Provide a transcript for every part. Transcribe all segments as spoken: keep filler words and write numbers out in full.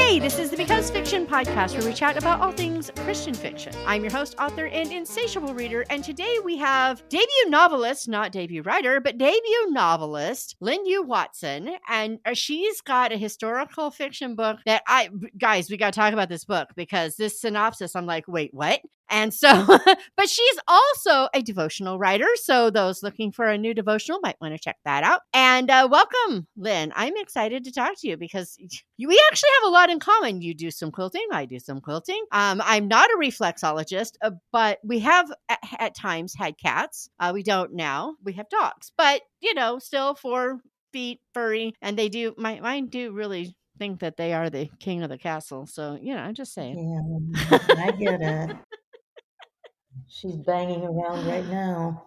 Hey, this is the Because Fiction podcast where we chat about all things Christian fiction. I'm your host, author, and insatiable reader, and today we have debut novelist, not debut writer, but debut novelist, Lynn Yu Watson, and she's got a historical fiction book that I, guys, we got to talk about this book because this synopsis, I'm like, wait, what? And so, but she's also a devotional writer. So those looking for a new devotional might want to check that out. And uh, welcome, Lynn. I'm excited to talk to you because you, we actually have a lot in common. You do some quilting. I do some quilting. Um, I'm not a reflexologist, uh, but we have at, at times had cats. Uh, we don't now. We have dogs, but you know, still four feet, furry, and they do, my mine do really think that they are the king of the castle. So, you know, I'm just saying. Yeah, I get it. She's banging around right now.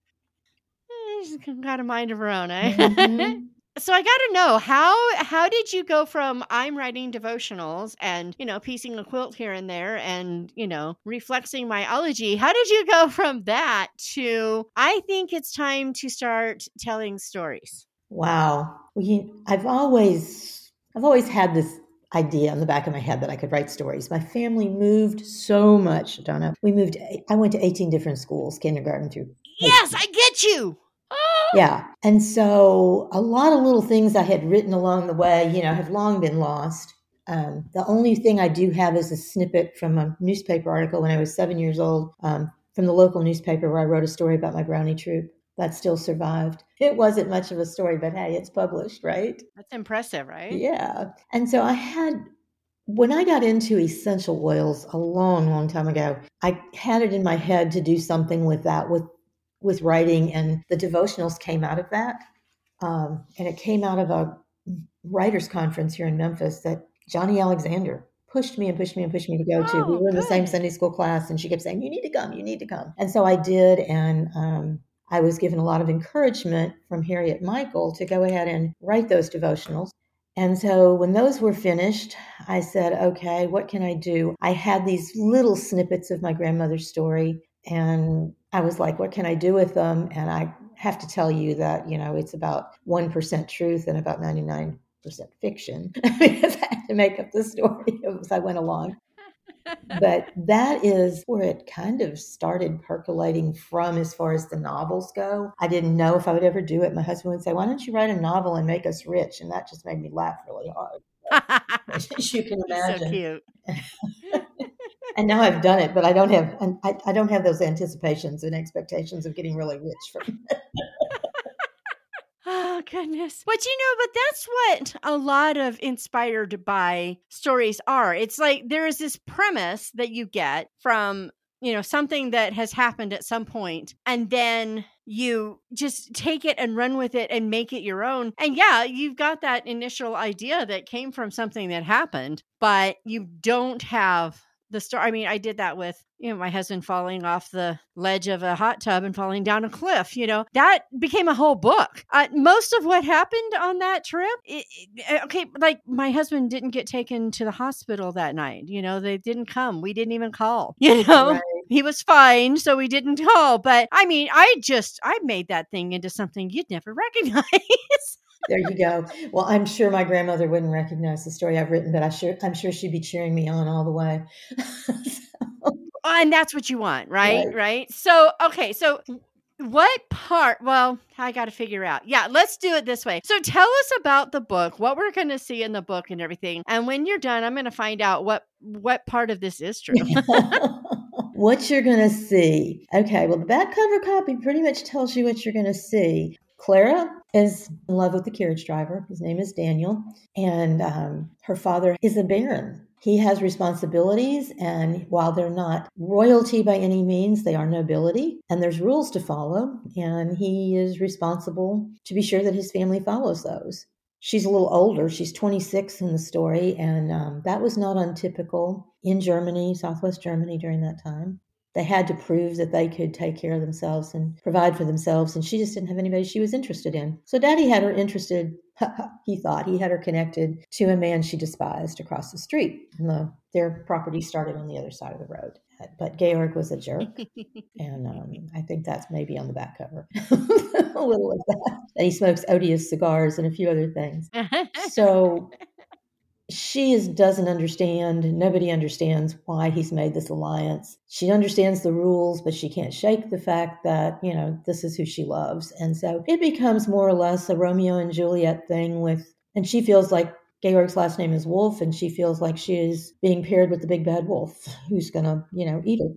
She's got a mind of her own, eh? Mm-hmm. So I got to know, how how did you go from I'm writing devotionals and, you know, piecing a quilt here and there and, you know, reflexing my ology? How did you go from that to I think it's time to start telling stories? Wow. Well, you, I've always I've always had this idea in the back of my head that I could write stories. My family moved so much, Donna. We moved, I went to eighteen different schools, kindergarten through. Yes, I get you. Yeah. And so a lot of little things I had written along the way, you know, have long been lost. Um, the only thing I do have is a snippet from a newspaper article when I was seven years old um, from the local newspaper where I wrote a story about my brownie troop. That still survived. It wasn't much of a story, but hey, it's published, right? That's impressive, right? Yeah. And so I had, when I got into essential oils a long, long time ago, I had it in my head to do something with that, with with writing, and the devotionals came out of that. Um, and it came out of a writers conference here in Memphis that Johnny Alexander pushed me and pushed me and pushed me to go oh, to. We were in good. the same Sunday school class, and she kept saying, you need to come, you need to come. And so I did, and um, I was given a lot of encouragement from Harriet Michael to go ahead and write those devotionals. And so when those were finished, I said, okay, what can I do? I had these little snippets of my grandmother's story, and I was like, what can I do with them? And I have to tell you that, you know, it's about one percent truth and about ninety-nine percent fiction because I had to make up the story as I went along. But that is where it kind of started percolating from as far as the novels go. I didn't know if I would ever do it. My husband would say, why don't you write a novel and make us rich? And that just made me laugh really hard. As you can imagine. So cute. And now I've done it, but I don't have I, I don't have those anticipations and expectations of getting really rich from it. Oh, goodness. But you know, but that's what a lot of inspired by stories are. It's like there is this premise that you get from, you know, something that has happened at some point, and then you just take it and run with it and make it your own. And yeah, you've got that initial idea that came from something that happened, but you don't have the story. I mean, I did that with, you know, my husband falling off the ledge of a hot tub and falling down a cliff. You know, that became a whole book. Uh, most of what happened on that trip, it, it, okay, like my husband didn't get taken to the hospital that night. You know, they didn't come. We didn't even call. You know, right. He was fine, so we didn't call. But I mean, I just, I made that thing into something you'd never recognize. There you go. Well, I'm sure my grandmother wouldn't recognize the story I've written, but I sure, I'm sure she'd be cheering me on all the way. So. And that's what you want, right? Right. Right. So, okay. So what part, well, I got to figure out. Yeah, let's do it this way. So tell us about the book, what we're going to see in the book and everything. And when you're done, I'm going to find out what, what part of this is true. What you're going to see. Okay. Well, the back cover copy pretty much tells you what you're going to see. Clara is in love with the carriage driver. His name is Daniel. And um, her father is a baron. He has responsibilities, and while they're not royalty by any means, they are nobility, and there's rules to follow, and he is responsible to be sure that his family follows those. She's a little older. She's twenty-six in the story, and um, that was not untypical in Germany, Southwest Germany during that time. They had to prove that they could take care of themselves and provide for themselves, and she just didn't have anybody she was interested in. So Daddy had her interested, he thought, he had her connected to a man she despised across the street. And the, their property started on the other side of the road. But Georg was a jerk, and um, I think that's maybe on the back cover. A little of that. And he smokes odious cigars and a few other things. So she is, doesn't understand. Nobody understands why he's made this alliance. She understands the rules, but she can't shake the fact that, you know, this is who she loves. And so it becomes more or less a Romeo and Juliet thing with, and she feels like Georg's last name is Wolf, and she feels like she is being paired with the big bad wolf who's going to, you know, eat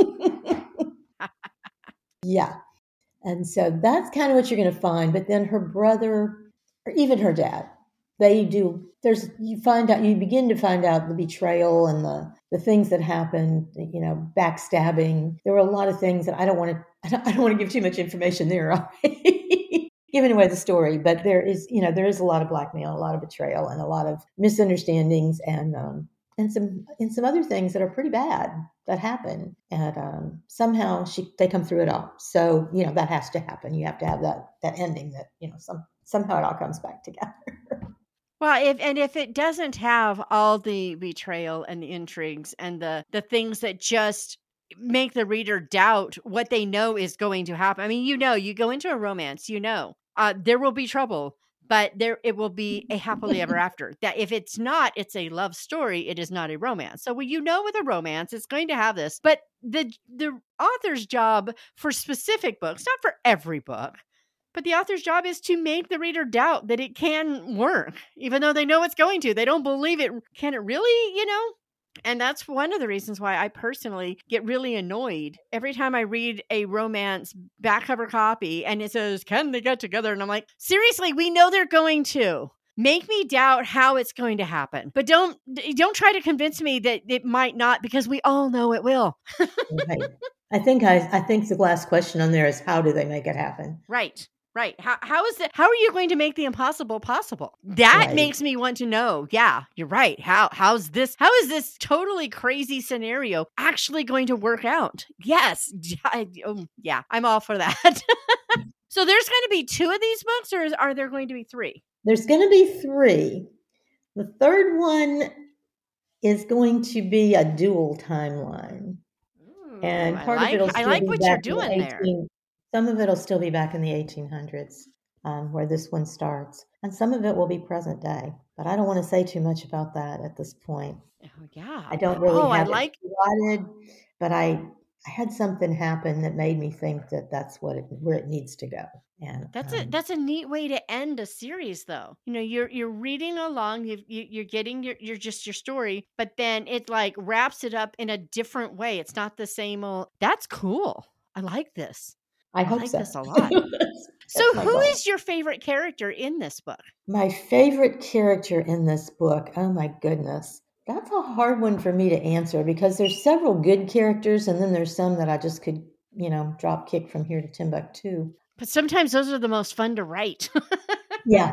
her. Yeah. And so that's kind of what you're going to find. But then her brother, or even her dad, they do, there's, you find out, you begin to find out the betrayal and the, the things that happened, you know, backstabbing. There were a lot of things that I don't want to, I don't, I don't want to give too much information there, giving away the story, but there is, you know, there is a lot of blackmail, a lot of betrayal, and a lot of misunderstandings, and, um, and some, and some other things that are pretty bad that happen. And um, somehow she, they come through it all. So, you know, that has to happen. You have to have that, that ending that, you know, some, somehow it all comes back together. Well, if and if it doesn't have all the betrayal and the intrigues and the the things that just make the reader doubt what they know is going to happen. I mean, you know, you go into a romance, you know, uh, there will be trouble, but there it will be a happily ever after. That if it's not, it's a love story. It is not a romance. So when you know with a romance, it's going to have this. But the the author's job for specific books, not for every book, but the author's job is to make the reader doubt that it can work, even though they know it's going to. They don't believe it. Can it really, you know? And that's one of the reasons why I personally get really annoyed every time I read a romance back cover copy and it says, can they get together? And I'm like, seriously, we know they're going to. Make me doubt how it's going to happen. But don't don't try to convince me that it might not, because we all know it will. Right. I think I, I think the last question on there is, how do they make it happen? Right. Right. How how is that? How are you going to make the impossible possible? That Right. makes me want to know. Yeah, you're right. How how's this? How is this totally crazy scenario actually going to work out? Yes. I, oh, yeah, I'm all for that. So there's going to be two of these books, or is, are there going to be three? There's going to be three. The third one is going to be a dual timeline. Ooh, And I part like, of it'll I still like be what you're back in the doing there. eighteen Some of it'll still be back in the eighteen hundreds, um, where this one starts. And some of it will be present day. But I don't want to say too much about that at this point. Oh, yeah. I don't really oh, I have like. it plotted, but I, I had something happen that made me think that that's what it, where it needs to go. And That's um, a that's a neat way to end a series, though. You know, you're you're reading along, you, you you're getting your your just your story, but then it like wraps it up in a different way. It's not the same old. That's cool. I like this. I I hope like so. this a lot. So, That's my who goal. is your favorite character in this book? My favorite character in this book, oh my goodness. That's a hard one for me to answer because there's several good characters and then there's some that I just could, you know, drop kick from here to Timbuktu. But sometimes those are the most fun to write. Yeah.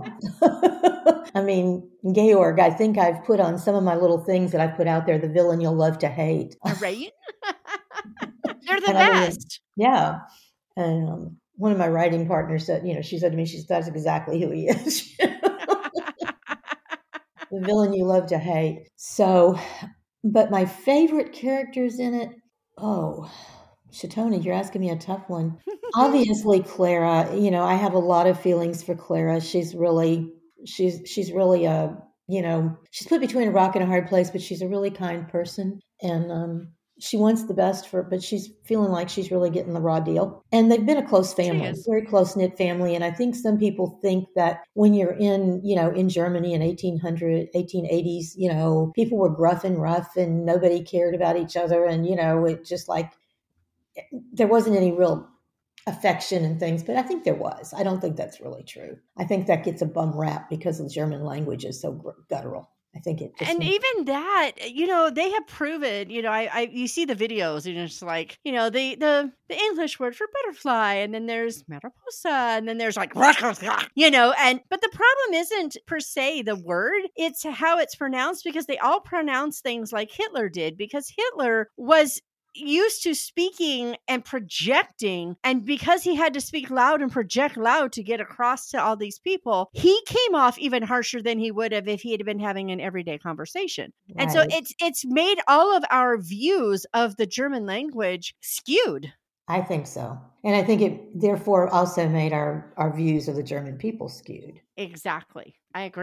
I mean, Georg, I think I've put on some of my little things that I've put out there, the villain you'll love to hate. Right? They're the And I mean, best. yeah. And um, one of my writing partners said, you know, she said to me, she said, that's exactly who he is. The villain you love to hate. So, but my favorite characters in it, oh, Shatoni, you're asking me a tough one. Obviously, Clara, you know, I have a lot of feelings for Clara. She's really, she's, she's really a, you know, she's put between a rock and a hard place, but she's a really kind person. And um, she wants the best for, but she's feeling like she's really getting the raw deal. And they've been a close family, very close knit family. And I think some people think that when you're in, you know, in Germany in eighteen hundred, eighteen eighties, you know, people were gruff and rough and nobody cared about each other. And, you know, it just like, there wasn't any real affection and things, but I think there was. I don't think that's really true. I think that gets a bum rap because the German language is so guttural. I think it just and makes- even that, you know, they have proven, you know, I, I you see the videos and it's like, you know, the the the English word for butterfly, and then there's mariposa, and then there's like, you know, and but the problem isn't per se the word, it's how it's pronounced, because they all pronounce things like Hitler did, because Hitler was used to speaking and projecting, and because he had to speak loud and project loud to get across to all these people, he came off even harsher than he would have if he had been having an everyday conversation. Right. And so it's it's made all of our views of the German language skewed. I think so. And I think it therefore also made our our views of the German people skewed. Exactly. I agree.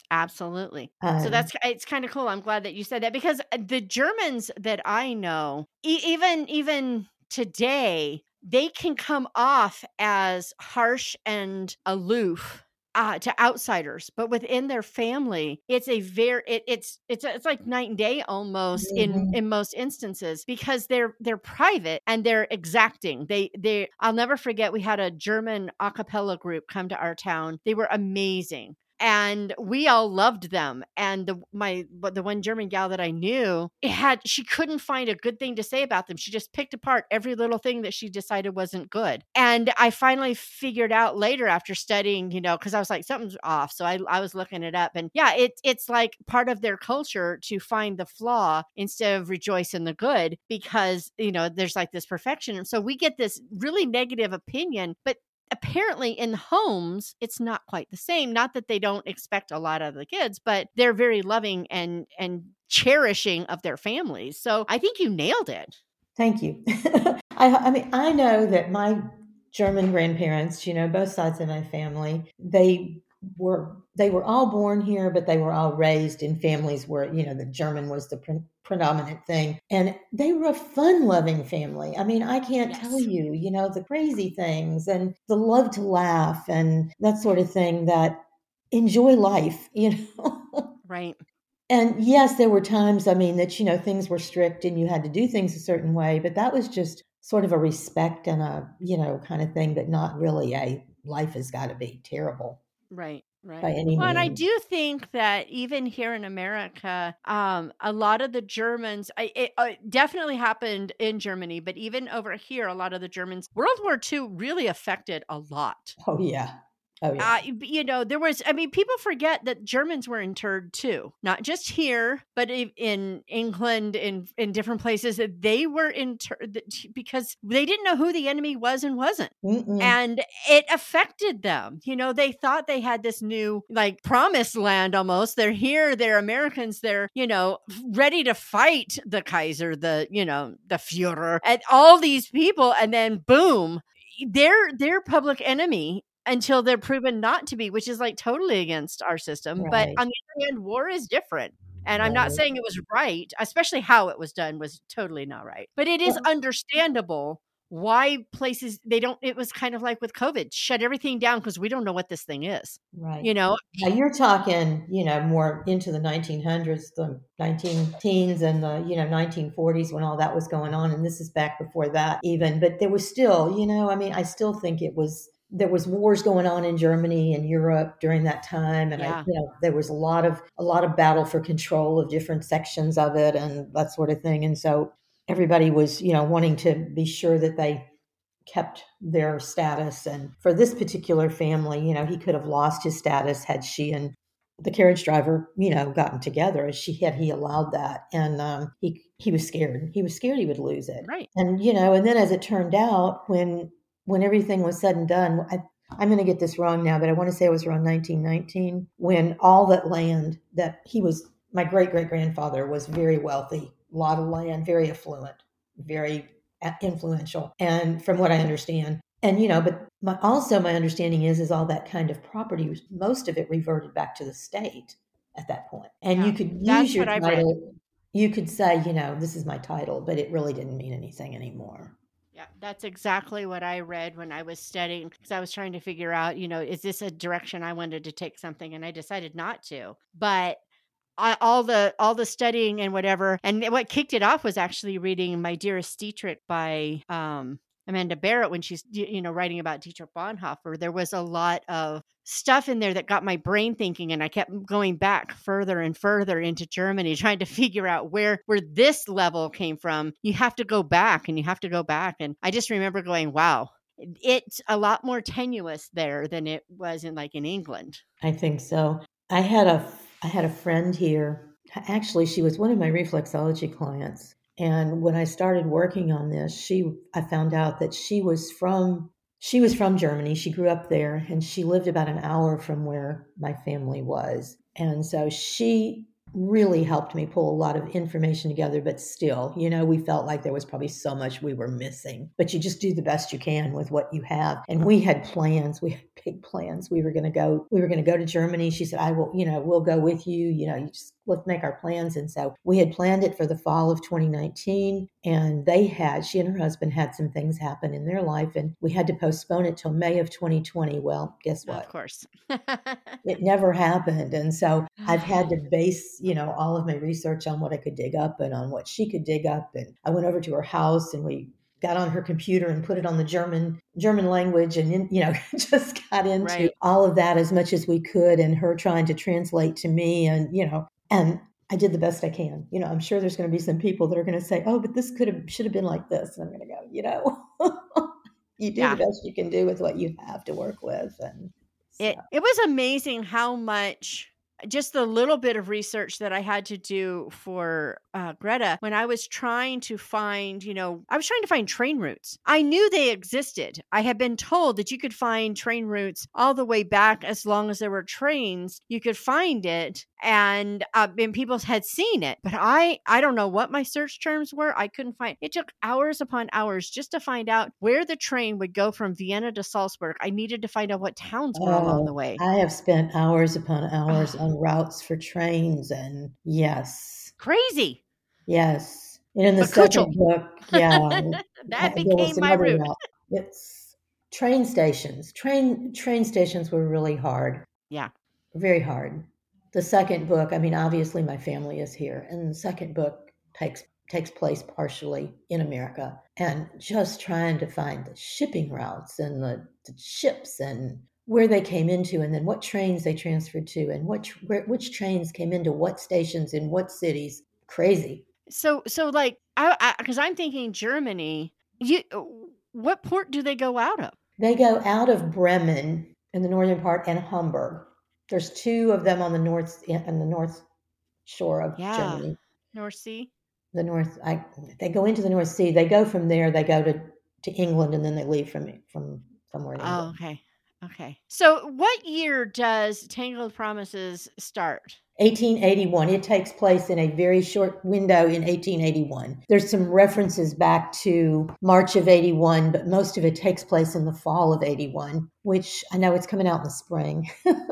Absolutely. So Um, that's it's kind of cool. I'm glad that you said that because the Germans that I know, e- even even today, they can come off as harsh and aloof uh, to outsiders, but within their family, it's a very it, it's it's it's like night and day almost in mhm. in most instances because they're they're private and they're exacting. They they I'll never forget we had a German a cappella group come to our town. They were amazing and we all loved them. And the my but the one German gal that I knew, it had she couldn't find a good thing to say about them. She just picked apart every little thing that she decided wasn't good. And I finally figured out later after studying, you know, because I was like something's off. So I I was looking it up, and yeah, it it's like part of their culture to find the flaw instead of rejoice in the good because you know there's like this perfection, and so we get this really negative opinion, but apparently in homes it's not quite the same. Not that they don't expect a lot of the kids, but they're very loving and and cherishing of their families. So I think you nailed it. Thank you. I, I mean, I know that my German grandparents, you know, both sides of my family, they were they were all born here, but they were all raised in families where you know the German was the pre- predominant thing, and they were a fun-loving family. I mean, I can't tell Yes. you, you know, the crazy things and the love to laugh and that sort of thing. That enjoy life, you know. Right. And yes, there were times, I mean, that, you know, things were strict and you had to do things a certain way, but that was just sort of a respect and a, you know, kind of thing, but not really a life has got to be terrible Right, by right. any Well, and I means. do think that even here in America, um, a lot of the Germans, I, it uh, definitely happened in Germany, but even over here, a lot of the Germans, World War Two really affected a lot. Oh, yeah. Oh, yeah. Uh, you you know, there was, I mean, people forget that Germans were interred too, not just here, but i- in England, in, in different places, that they were interred because they didn't know who the enemy was and wasn't. Mm-mm. And it affected them. You know, they thought they had this new, like, promised land almost. They're here, they're Americans, they're, you know, ready to fight the Kaiser, the, you know, the Fuhrer, and all these people. And then boom, they're, they're public enemy until they're proven not to be, which is like totally against our system. But Right. on the other hand, war is different. And I'm not Right. saying it was right, especially how it was done was totally not right. But it is Well, understandable why places they don't it was kind of like with COVID, shut everything down because we don't know what this thing is. right. You know? Now you're talking, you know, more into the nineteen hundreds, the nineteen teens and the, you know, nineteen forties when all that was going on. And this is back before that even, but there was still, you know, I mean, I still think it was, there was wars going on in Germany and Europe during that time. And I, Yeah. you know, there was a lot of, a lot of battle for control of different sections of it and that sort of thing. And so everybody was, you know, wanting to be sure that they kept their status. And for this particular family, you know, he could have lost his status had she and the carriage driver, you know, gotten together as she had he allowed that. And um, he he was scared. He was scared he would lose it. Right. And you know, and then as it turned out, when when everything was said and done, I, I'm going to get this wrong now, but I want to say it was around nineteen nineteen when all that land that he was, my great great grandfather was very wealthy, a lot of land, very affluent, very influential, and from what I understand, and you know, but my, also my understanding is is all that kind of property, was- most of it reverted back to the state at that point, and you Yeah. could use That's your what I've read. title. You could say, you know, this is my title, but it really didn't mean anything anymore. Yeah, that's exactly what I read when I was studying because I was trying to figure out, you know, is this a direction I wanted to take something and I decided not to. But I, all the all the studying and whatever, and what kicked it off was actually reading My Dearest Dietrich by um, Amanda Barrett when she's y- you know writing about Dietrich Bonhoeffer. There was a lot of stuff in there that got my brain thinking, and I kept going back further and further into Germany, trying to figure out where where this level came from. You have to go back, and you have to go back, and I just remember going, "Wow." It's a lot more tenuous there than it was in like in England. I think so. I had a I had a friend here. Actually, she was one of my reflexology clients. And when I started working on this, she I found out that she was from she was from Germany. She grew up there and she lived about an hour from where my family was. And so she really helped me pull a lot of information together. But still, you know, we felt like there was probably so much we were missing. But you just do the best you can with what you have. And we had plans. We had big plans. We were going to go. We were going to go to Germany. She said, "I will. You know, we'll go with you. You know, you just let's make our plans." And so we had planned it for the fall of twenty nineteen. And they had. She and her husband had some things happen in their life, and we had to postpone it till May of twenty twenty. Well, guess what? Of course. It never happened. And so I've had to base, you know, all of my research on what I could dig up and on what she could dig up. And I went over to her house and we got on her computer and put it on the German German language and, you know, just got into Right. all of that as much as we could, and her trying to translate to me. And, you know, and I did the best I can. You know, I'm sure there's going to be some people that are going to say, oh, but this could have, should have been like this. And I'm going to go, you know, you do Yeah. the best you can do with what you have to work with. And It so. it was amazing how much, just the little bit of research that I had to do for uh, Greta, when I was trying to find, you know, I was trying to find train routes. I knew they existed. I had been told that you could find train routes all the way back as long as there were trains. You could find it, and uh, and people had seen it. But I, I don't know what my search terms were. I couldn't find. It took hours upon hours just to find out where the train would go from Vienna to Salzburg. I needed to find out what towns were along the way. I have spent hours upon hours on routes for trains, and yes, Crazy. yes. And in the But Kuchel. second book, yeah, That there was became my another route. route. It's train stations. Train train stations were really hard. Yeah. Very hard. The second book, I mean, obviously my family is here, and the second book takes takes place partially in America, and just trying to find the shipping routes and the, the ships and where they came into, and then what trains they transferred to, and which where, which trains came into what stations in what cities. Crazy. So so like I because I'm thinking Germany. You what port do they go out of? They go out of Bremen in the northern part and Hamburg. There's two of them on the north on the north shore of Yeah. Germany. North Sea. The North, I, they go into the North Sea. They go from there. They go to, to England, and then they leave from from somewhere in England. Oh, okay. Okay. So what year does Tangled Promises start? eighteen eighty-one. It takes place in a very short window in eighteen eighty-one. There's some references back to March of eighty-one, but most of it takes place in the fall of eighty-one, which I know it's coming out in the spring.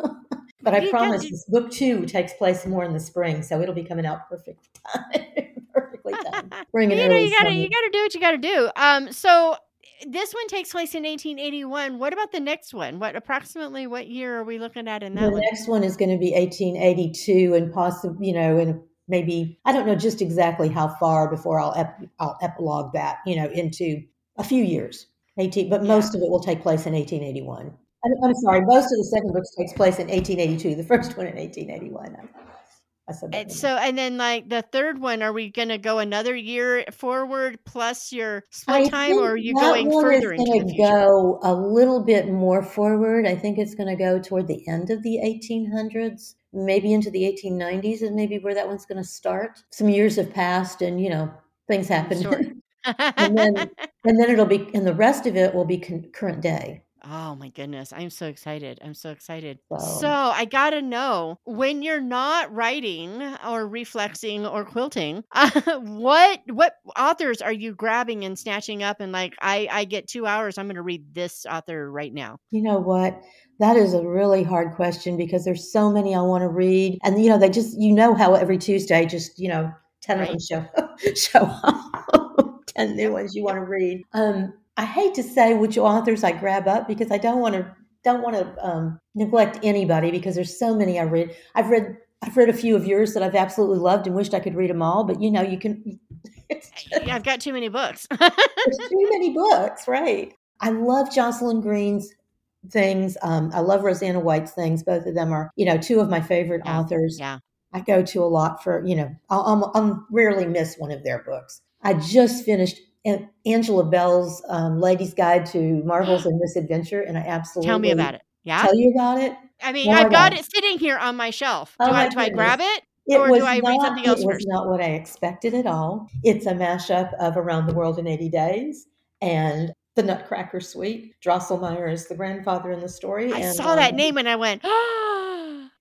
But I You promise got- this book two takes place more in the spring, so it'll be coming out perfect time. Perfectly timed. Bring an you know, early you gotta summer. you gotta do what you gotta do. Um, so this one takes place in eighteen eighty-one. What about the next one? What approximately what year are we looking at in that The one? next one is going to be eighteen eighty-two, and possibly, you know, and maybe I don't know just exactly how far before I'll ep- I'll epilogue that, you know, into a few years. eighteen, but most Yeah. of it will take place in eighteen eighty-one. I'm, I'm sorry, most of the second book takes place in eighteen eighty-two. The first one in eighteen eighty-one. I, I said that. And so, and then like the third one, are we going to go another year forward plus your split I time, think or are you that going one further is into going the to future? go a little bit more forward. I think it's going to go toward the end of the eighteen hundreds, maybe into the eighteen nineties is maybe where that one's going to start. Some years have passed, and you know things happen, Sure. and then and then it'll be, and the rest of it will be con- current day. Oh my goodness. I'm so excited. I'm so excited. So, So I got to know, when you're not writing or reflexing or quilting, uh, what what authors are you grabbing and snatching up and like, I, I get two hours, I'm going to read this author right now? you know what? That is a really hard question because there's so many I want to read, and you know they just, you know how every Tuesday just, you know ten of them Right. show show up, ten new ones you want to read. Um, I hate to say which authors I grab up because I don't want to don't want to um, neglect anybody because there's so many I read. I've read I've read a few of yours that I've absolutely loved and wished I could read them all, but you know you can. It's just, I've got too many books. there's too many books, right? I love Jocelyn Green's things. Um, I love Rosanna White's things. Both of them are, you know, two of my favorite Yeah, authors. yeah. I go to a lot for, you know, I'll, I'll, I'll rarely miss one of their books. I just finished An- Angela Bell's um, Lady's Guide to Marvels and Misadventure, and I absolutely Tell me about it. Yeah. tell you about it. I mean, Oh my I've got God. it sitting here on my shelf. Oh Do I my do I grab goodness. it, It or was do I read not, something it else was first? not what I expected at all. It's a mashup of Around the World in eighty days and The Nutcracker Suite. Drosselmeyer is the grandfather in the story. I and saw that um, name and I went, oh,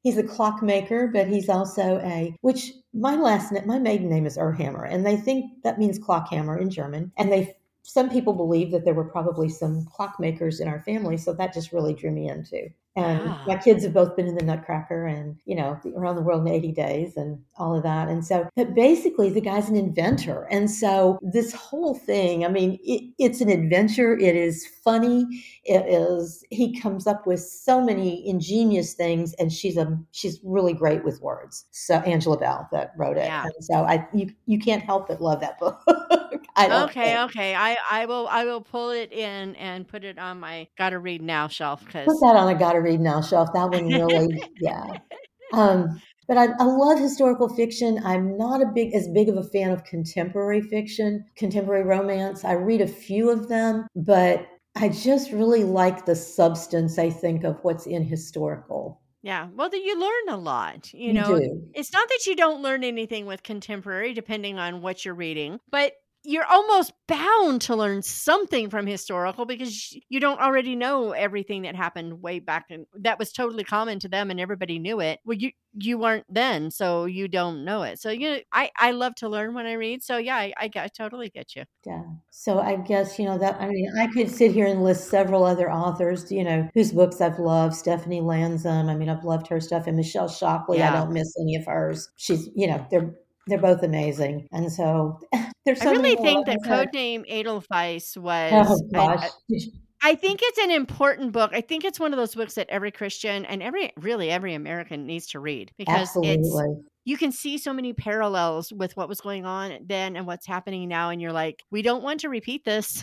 he's a clockmaker, but he's also a, which my last name, my maiden name is Erhammer, and they think that means clockhammer in German. And they, some people believe that there were probably some clockmakers in our family, so that just really drew me into. And Yeah. my kids have both been in the Nutcracker and, you know, Around the World in eighty days and all of that. And so, but basically the guy's an inventor. And so this whole thing, I mean, it, it's an adventure. It is funny. It is, he comes up with so many ingenious things, and she's a, she's really great with words. So Angela Bell that wrote it. Yeah. And so I, you, you can't help but love that book. I don't Okay, think. okay. I I will I will pull it in and put it on my gotta read now shelf Put because that on a gotta read now shelf. That one really, yeah. Um, but I, I love historical fiction. I'm not a big as big of a fan of contemporary fiction, contemporary romance. I read a few of them, but I just really like the substance, I think, of what's in historical. yeah. Well, then you learn a lot. You You know, do. it's not that you don't learn anything with contemporary, depending on what you're reading, but you're almost bound to learn something from historical because you don't already know everything that happened way back and that was totally common to them and everybody knew it. Well, you you weren't then, so you don't know it. So you know, I I love to learn when I read. So yeah, I I, I totally get you. Yeah. So I guess, you know, that, I mean, I could sit here and list several other authors, you know, whose books I've loved. Stephanie Lanzam. I mean, I've loved her stuff. And Michelle Shockley, I Yeah. don't miss any of hers. She's, you know, they're, they're both amazing. And so there's I so many really more. think Like that I said, Codename Edelweiss oh was an, gosh. a, I think it's an important book. I think it's one of those books that every Christian and every really every American needs to read because it's Absolutely. you can see so many parallels with what was going on then and what's happening now and you're like, we don't want to repeat this.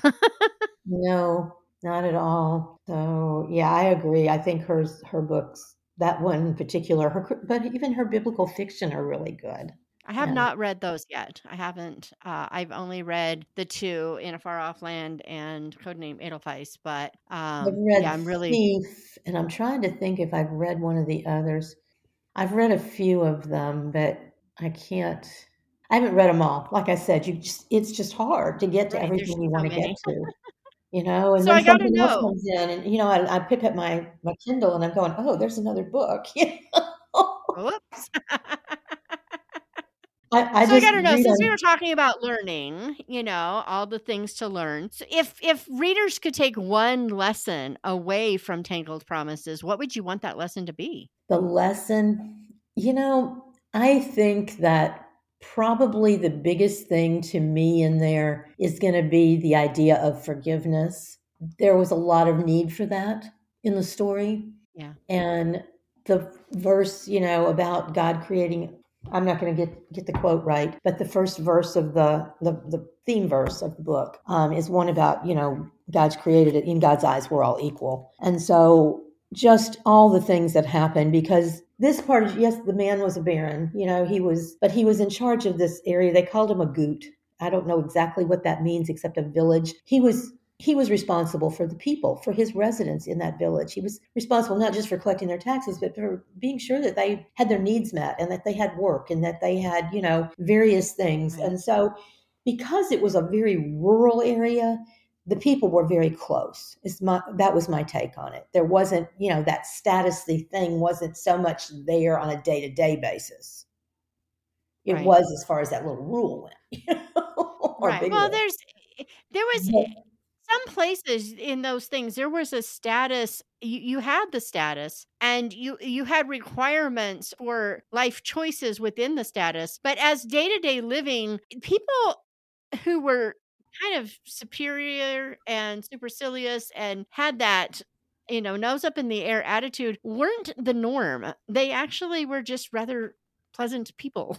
No, not at all. So yeah, I agree. I think hers, her books, that one in particular, her, but even her biblical fiction are really good. I have And not read those yet. I haven't. Uh, I've only read the two In a Far Off Land and Codename Edelweiss, but I've um, read yeah, I'm really Thief, and I'm trying to think if I've read one of the others. I've read a few of them, but I can't. I haven't read them all. Like I said, you just it's just hard to get to right. There's everything you so want to get many. to, you know. And So then I got to something else know. comes in, and you know, I, I pick up my my Kindle, and I'm going, oh, there's another book. Whoops. I, I So I just got to know, read since we on were talking about learning, you know, all the things to learn. So if if readers could take one lesson away from Tangled Promises, what would you want that lesson to be? the lesson. You know, I think that probably the biggest thing to me in there is going to be the idea of forgiveness. There was a lot of need for that in the story. Yeah. And the verse, you know, about God creating, I'm not going to get get the quote right, but the first verse of the the, the theme verse of the book um, is one about, you know, God's created it, in God's eyes we're all equal. And so just all the things that happened, because this part is, yes, the man was a baron, you know, he was, but he was in charge of this area. They called him a goot. I don't know exactly what that means, except a village. He was he was responsible for the people, for his residents in that village. He was responsible not just for collecting their taxes, but for being sure that they had their needs met and that they had work and that they had, you know, various things. Right. And so because it was a very rural area, the people were very close. Is my that was my take on it. There wasn't, you know, that statusy thing wasn't so much there on a day-to-day basis. It Right. was as far as that little rule went, you know, or Right. big Well, rule. there's there was But some places in those things there was a status you, you had the status and you you had requirements or life choices within the status but as day-to-day living people who were kind of superior and supercilious and had that you know nose up in the air attitude weren't the norm. They actually were just rather pleasant people.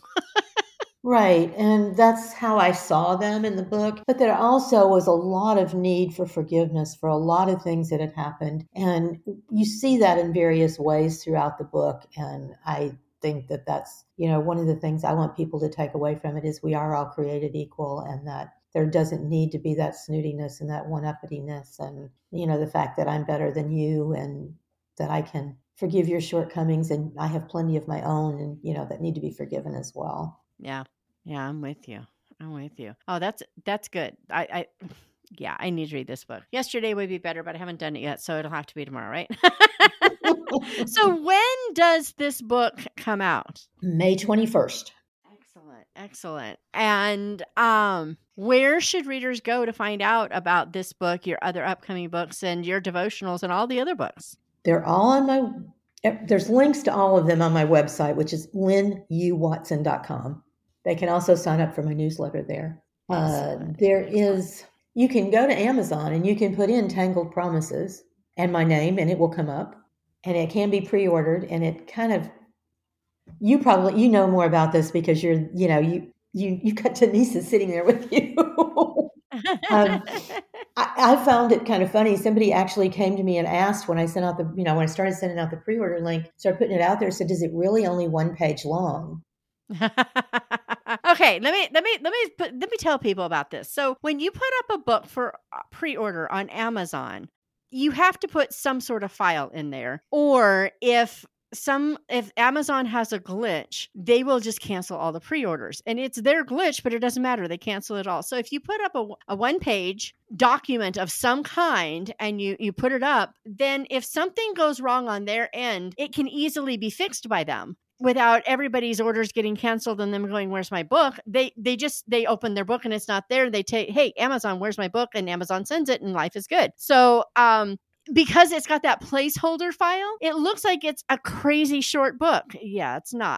right. And that's how I saw them in the book. But there also was a lot of need for forgiveness for a lot of things that had happened. And you see that in various ways throughout the book. And I think that that's, you know, one of the things I want people to take away from it is we are all created equal and that there doesn't need to be that snootiness and that one-uppityness and, you know, the fact that I'm better than you and that I can forgive your shortcomings and I have plenty of my own and, you know, that need to be forgiven as well. Yeah. Yeah, I'm with you. I'm with you. Oh, that's that's good. I, I Yeah, I need to read this book. Yesterday would be better, but I haven't done it yet, so it'll have to be tomorrow, right? So when does this book come out? May twenty-first. Excellent, excellent. And um, where should readers go to find out about this book, your other upcoming books, and your devotionals, and all the other books? They're all on my, there's links to all of them on my website, which is lynn u watson dot com. They can also sign up for my newsletter there. Uh, there is, you can go to Amazon and you can put in Tangled Promises and my name, and it will come up, and it can be pre-ordered, and it kind of, you probably, you know more about this because you're, you know, you, you, you got Denise sitting there with you. um, I, I found it kind of funny. Somebody actually came to me and asked when I sent out the, you know, when I started sending out the pre-order link, started putting it out there, said, is it really only one page long? Okay, let me let me let me put, let me tell people about this. So when you put up a book for pre-order on Amazon, you have to put some sort of file in there, or if some if Amazon has a glitch, they will just cancel all the pre-orders, and it's their glitch, but it doesn't matter. They cancel it all. So if you put up a, a one-page document of some kind and you you put it up, then if something goes wrong on their end, it can easily be fixed by them without everybody's orders getting canceled and them going, where's my book? They they just, they open their book and it's not there. They take, hey, Amazon, where's my book? And Amazon sends it and life is good. So um, because it's got that placeholder file, it looks like it's a crazy short book. Yeah, it's not.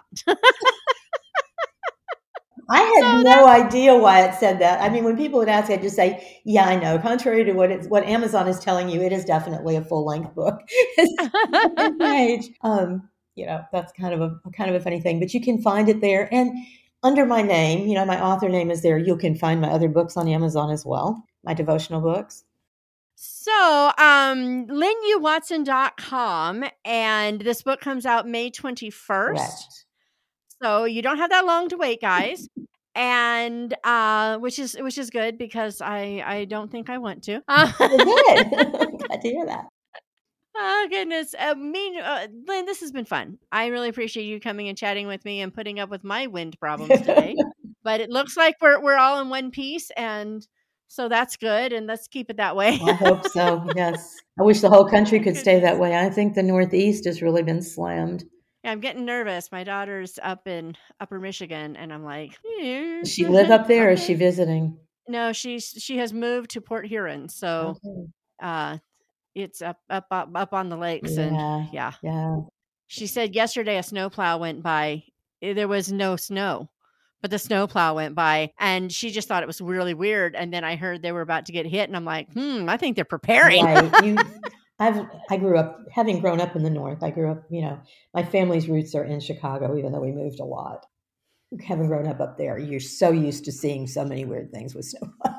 I had So no idea why it said that. I mean, when people would ask, I'd just say, yeah, I know. Contrary to what it's, what Amazon is telling you, it is definitely a full-length book. It's page. Um, you know, that's kind of a kind of a funny thing, but you can find it there. And under my name, you know, my author name is there. You can find my other books on Amazon as well, my devotional books. So, um, lynn u watson dot com, and this book comes out May twenty-first. Correct. So you don't have that long to wait, guys. And uh, which is which is good because I, I don't think I want to. Uh, Good. Glad to hear that. Oh, goodness. Uh, me, uh, Lynn, this has been fun. I really appreciate you coming and chatting with me and putting up with my wind problems today. But it looks like we're we're all in one piece, and so that's good, and let's keep it that way. I hope so, yes. I wish the whole country could stay that way. I think the Northeast has really been slammed. Yeah, I'm getting nervous. My daughter's up in Upper Michigan, and I'm like, eh. Does she live up there, or is she visiting? No, she's she has moved to Port Huron, so Okay. uh, it's up up up up on the lakes, Yeah, and yeah, yeah. she said yesterday a snowplow went by. There was no snow, but the snowplow went by, and she just thought it was really weird. And then I heard they were about to get hit, and I'm like, hmm, I think they're preparing. Right. You, I've I grew up, having grown up in the North. I grew up, you know, my family's roots are in Chicago, even though we moved a lot. Having grown up up there, you're so used to seeing so many weird things with snowplow.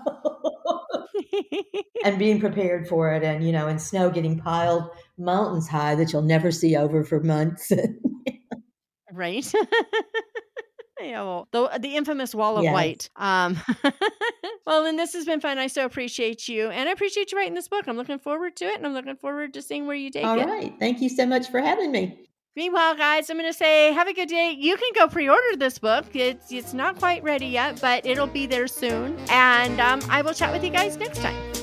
And being prepared for it, and, you know, and snow getting piled mountains high that you'll never see over for months. Right. Yeah, well, the, the infamous wall of Yes. white. Um, well, then this has been fun. I so appreciate you. And I appreciate you writing this book. I'm looking forward to it. And I'm looking forward to seeing where you take All it. right. Thank you so much for having me. Meanwhile, guys, I'm going to say have a good day. You can go pre-order this book. It's, it's not quite ready yet, but it'll be there soon. And um, I will chat with you guys next time.